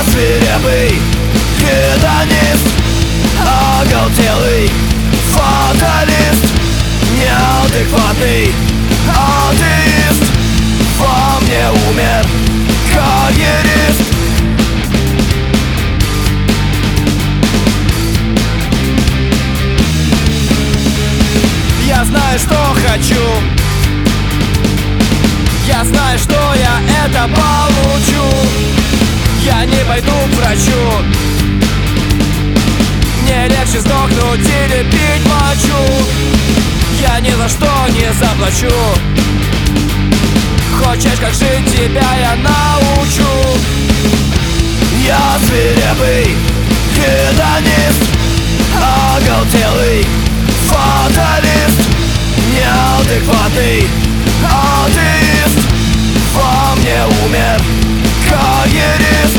Я свирепый гедонист, оголтелый фаталист, неадекватный атеист. Во мне умер карьерист. Я знаю, что хочу, я знаю, что я это получу. Я не пойду к врачу, мне легче сдохнуть или пить мочу. Я ни за что не заплачу. Хочешь, как жить, тебя я научу. Я свирепый гедонист, оголтелый фаталист, неадекватный атеист. Во мне умер карьерист.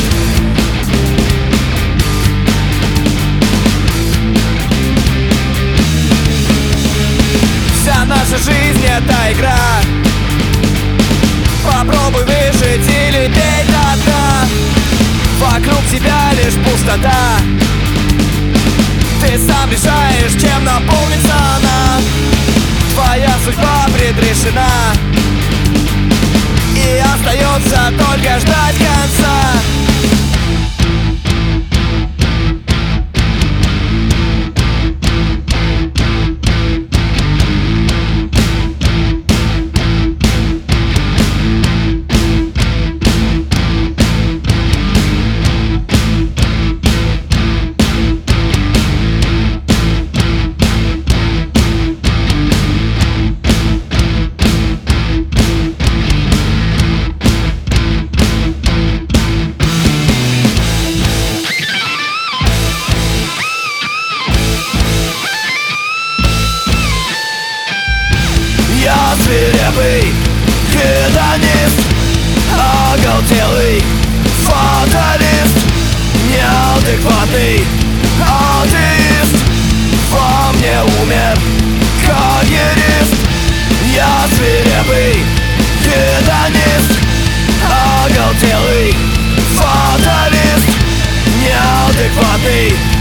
Вся наша жизнь — это игра. Попробуй выжить или пей до дна. Вокруг тебя лишь пустота. Ты сам решаешь, чем наполнится она. Твоя судьба предрешена, и остается только ждать конца. Я свирепый гедонист, оголтелый фаталист, неадекватный атеист. Во мне умер карьерист. Я свирепый гедонист, оголтелый фаталист, неадекватный